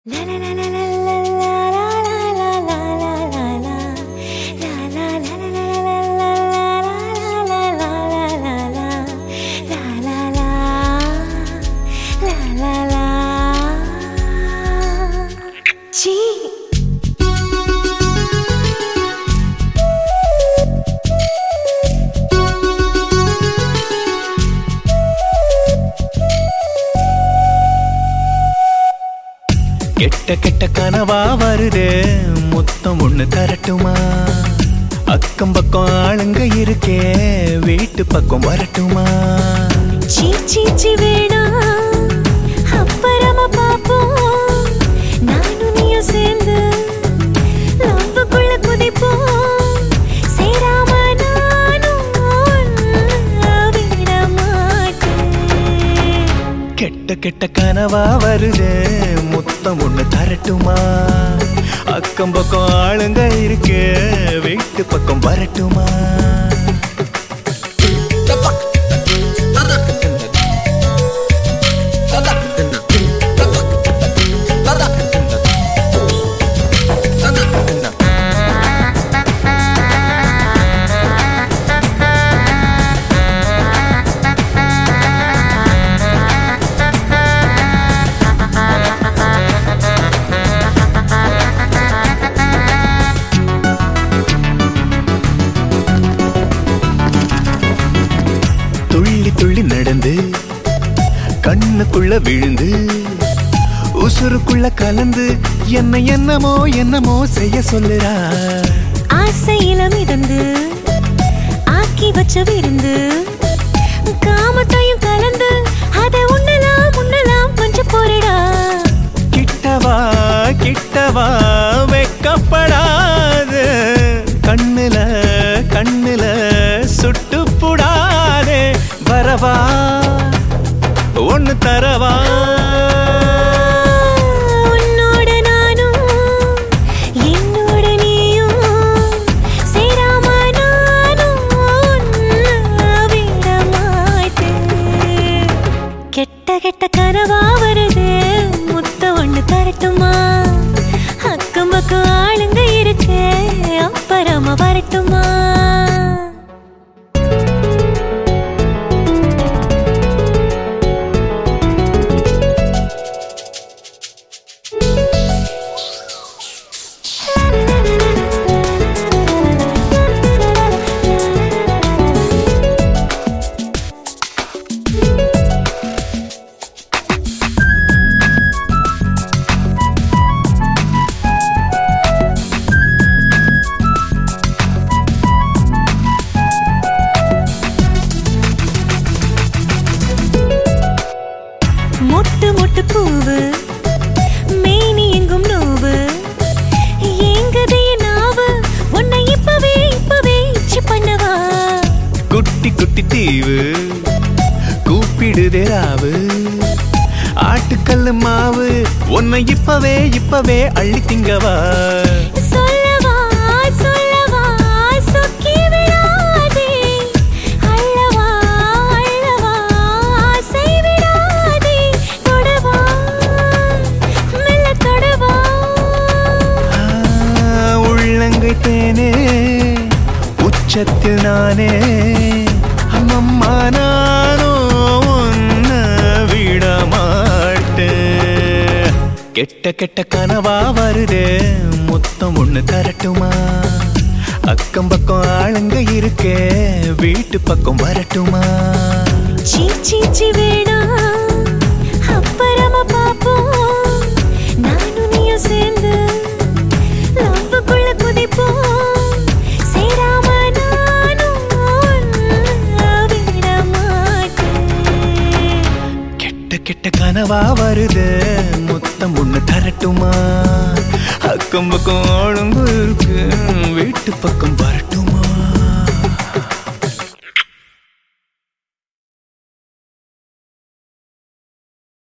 கெட்ட கெட்ட கனவா வருதே முத்தம் ஒண்ணு தரட்டுமா? அக்கம் பக்கம் ஆளுங்க இருக்கே வீட்டு பக்கம் வரட்டுமா? சீச்சி வேணா அப்புறமா பாப்போம். நானும் நீயும் சேர்ந்து லவ்வுக்குள்ள குதிப்போம். சேராம நானும் விட மாட்டேன். கெட்ட கெட்ட கனவா வருதே முத்தம் ஒண்ணு தரட்டுமா? அக்கம் பக்கம் ஆளுங்க இருக்கே வீட்டு பக்கம் வரட்டுமா? துள்ளி துள்ளி நடந்து கண்ணுக்குள்ள விழுந்து உசுருக்குள்ள கலந்து என்னமோ என்னமோ செய்ய சொல்லுறா. ஆசையில மிதந்து ஆக்கி வச்ச விருந்து காமத்தையும் கலந்து அதை உண்ணலாம் கொஞ்சம் போறடா. கிட்டவா கிட்டவா வெக்கப்படாது கண்ணுல கண்ணுல சுட்டு புடாதே வரவா ஒண்ணு தரவா? உன்னோட நானும் என்னோட நீயும் சேராம நானும் விட மாட்டேன். கெட்ட கெட்ட கனவா வருது முத்த ஒண்ணு தரட்டுமா? அக்கம் பக்கம் ஆளுங்க இருக்கே அப்புறமா வரட்டுமா? மொட்டு மொட்டு பூவு மேனி எங்கும் நோவு எங்கதைய நாவு உன்னை இப்பவே இச்சி பண்ணவா? குட்டி குட்டி தீவு கூப்பிடுதே ராவு ஆட்டுக்கல்லு மாவு உன்னை இப்பவே அள்ளி திங்கவா? சொல்லவா சொக்கி விடாதே அள்ளவா ஆசை விடாதே தொடவா மெல்ல தொடவா. உள்ளங்கை தேனே உச்சத்தில் நானே அம்மம்மா நானோ உன்னை விட மாட்டேன். கெட்ட கெட்ட கனவா வருதே முத்தம் ஒண்ணு தரட்டுமா? அக்கம் பக்கம் ஆளுங்க இருக்கே வீட்டு பக்கம் வரட்டுமா? சீச்சி வேணா அப்புறமா பாப்போம். நானும் நீயும் சேர்ந்து லவ்வுக்குள்ள குதிப்போம். சேராம நானும் விட மாட்டேன். கெட்ட கெட்ட கனவா வருது முத்தம் ஒண்ணு தரட்டுமா? அக்கம் பக்கம் ஆளுங்க இருக்கு வீட்டு பக்கம் வரட்டுமா?